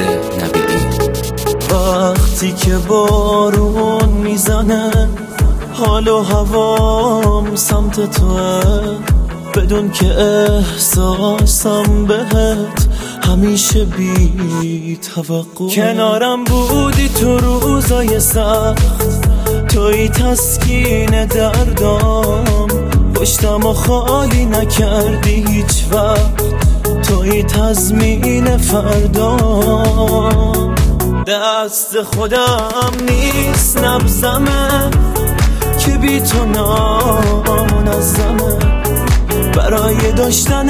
نبیعی. وقتی که بارون میزنه حال و هوام سمت توه، بدون که احساسم بهت همیشه بی توقع. کنارم بودی تو روزای سخت، توی تسکین دردام، پشتم و خالی نکردی هیچ وقت، توی تضمین فردام. دست خودم نیست نبزمه که بی تو نامنظمه، برای داشتن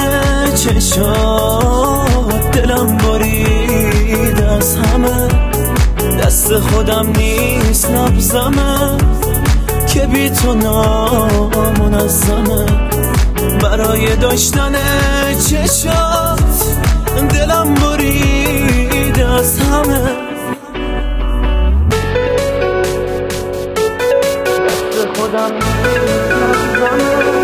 چشات دلم برید از همه. دست خودم نیست نبزمه که بی تو نامنظمه، برای داشتن چشات دلم برید از همه. دست خودم نیست نبزمه.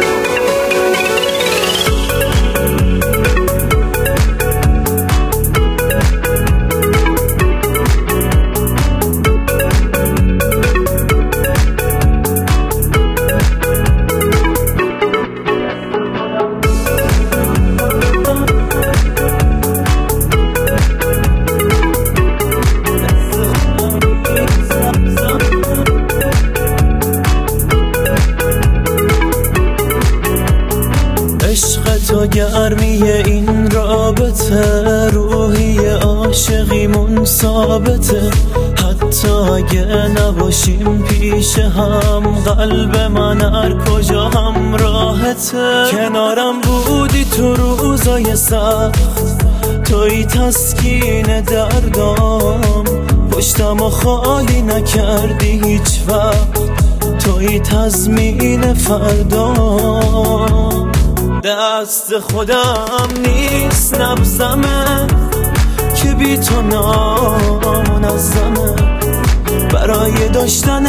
عشق تو گرمی این رابطه، روحی عاشقیمون ثابته، حتی اگه نباشیم پیش هم، قلب من هر کجا هم راحته. کنارم بودی تو روزای سخت، توی تسکین دردام، پشتم و خالی نکردی هیچ وقت، توی تضمین فردام. دست خودم نیست نبزمه که بی تو نامنظمه، برای داشتن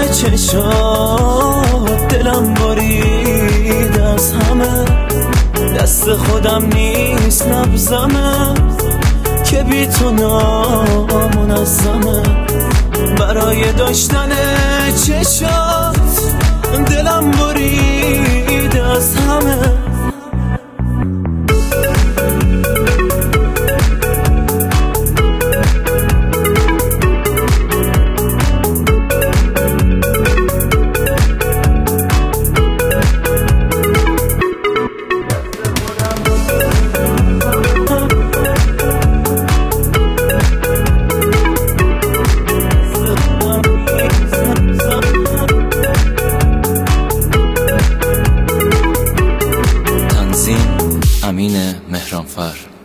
چشات دلم برید از همه. دست خودم نیست نبزمه که بی تو نامنظمه، برای داشتن چشات دلم برید از همه. امین مهرانفر.